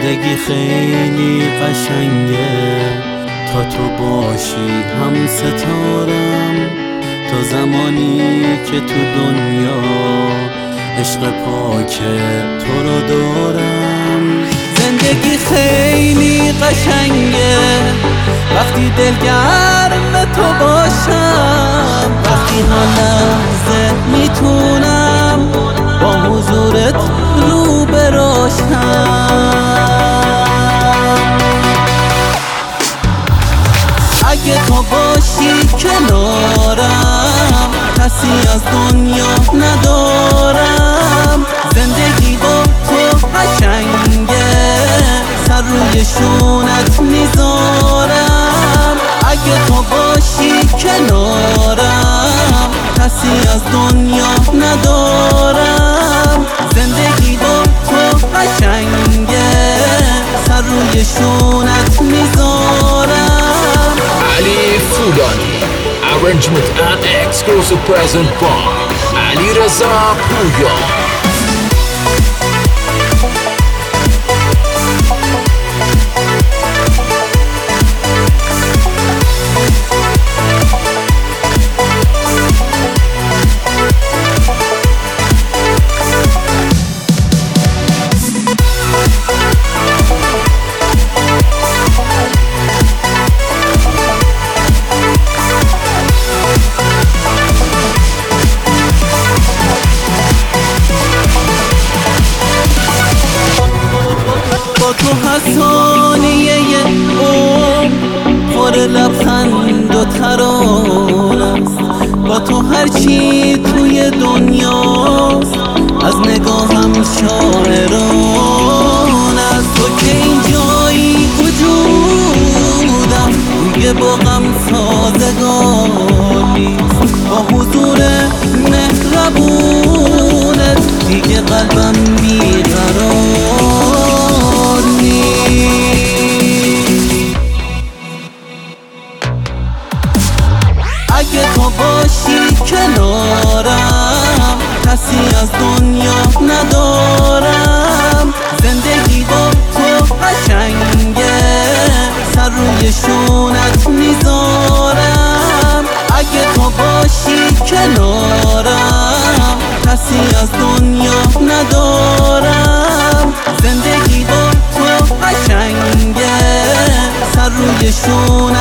زندگی خیلی قشنگه تا تو باشی هم ستارم، تا زمانی که تو دنیا عشق پاک تو رو دارم. زندگی خیلی قشنگه وقتی دلگرم تو باشم، وقتی هر لحظه میتونم با حضورت رو براشم. اگه تو باشی کنارم کسی از دنیا ندارم. زندگی با تو قشنگه سر روی شونت میذارم. اگه تو باشی کنارم کسی از دنیا ندارم. زندگی با تو قشنگه سر روی شونت میذارم. علی فودانی Arrangement and exclusive present by علیرضا پویا. با تو هر ثانیه پر لبخند و ترانه است. با تو هر چی توی دنیاست از نگاهم شاعرانه است. تو که این جایی وجودم توی باغم سازگار نیست. با حضور مهربونت دیگه قلبم بیقرار نیست. اگه تو باشی کنارم کسی از دنیا ندارم. زندگی با تو قشنگه سر روی شونت میذارم. اگه تو باشی کنارم کسی از دنیا ندارم. زندگی با تو قشنگه سر روی شونت